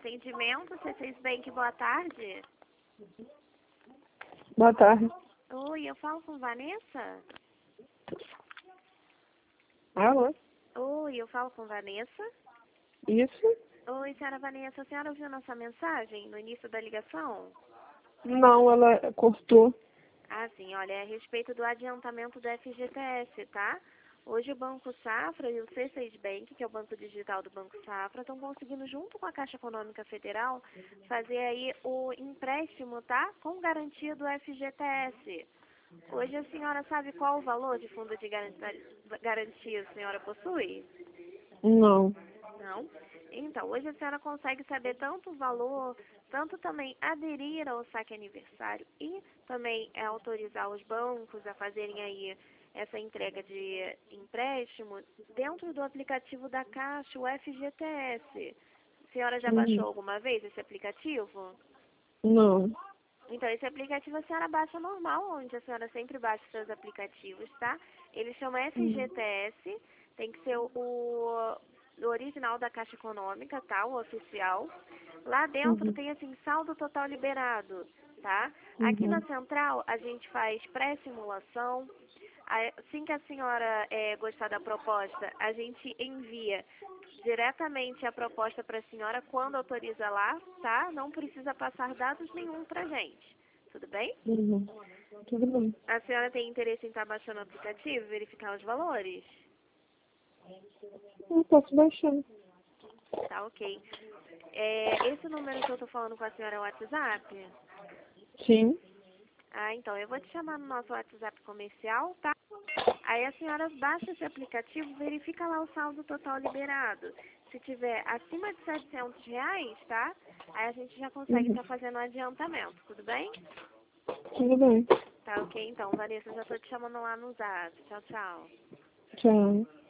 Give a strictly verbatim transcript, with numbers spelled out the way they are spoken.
atendimento, C seis Bank, boa tarde. Boa tarde. Oi, eu falo com Vanessa? Alô? Oi, eu falo com Vanessa? Isso? Oi, senhora Vanessa, a senhora ouviu nossa mensagem no início da ligação? Não, ela cortou. Ah, sim, olha, é a respeito do adiantamento do F G T S, tá? Hoje o Banco Safra e o C seis Bank, que é o banco digital do Banco Safra, estão conseguindo, junto com a Caixa Econômica Federal, fazer aí o empréstimo, tá? Com garantia do F G T S. Hoje a senhora sabe qual o valor de fundo de garantia a senhora possui? Não. Não? Então, hoje a senhora consegue saber tanto o valor, tanto também aderir ao saque aniversário e também é, autorizar os bancos a fazerem aí essa entrega de empréstimo dentro do aplicativo da Caixa, o F G T S. A senhora já Uhum. baixou alguma vez esse aplicativo? Não. Então, esse aplicativo a senhora baixa normal, onde a senhora sempre baixa os seus aplicativos, tá? Ele chama F G T S, tem que ser o, o original da Caixa Econômica, tá? O oficial. Lá dentro Uhum. tem, assim, saldo total liberado, tá? Aqui na Uhum. central, a gente faz pré-simulação. Assim que a senhora é, gostar da proposta, a gente envia diretamente a proposta para a senhora quando autoriza lá, tá? Não precisa passar dados nenhum pra gente. Tudo bem? Uhum. Tudo bem. A senhora tem interesse em estar baixando o aplicativo e verificar os valores? Não posso baixar. Tá, ok. É, esse número que eu tô falando com a senhora é o WhatsApp? Sim. Ah, então, eu vou te chamar no nosso WhatsApp comercial, tá? Aí a senhora baixa esse aplicativo, verifica lá o saldo total liberado. Se tiver acima de setecentos reais, tá? Aí a gente já consegue Uhum. estar fazendo o adiantamento, tudo bem? Tudo bem. Tá ok, então, Vanessa, eu já tô te chamando lá no Zap. Tchau, tchau. Tchau.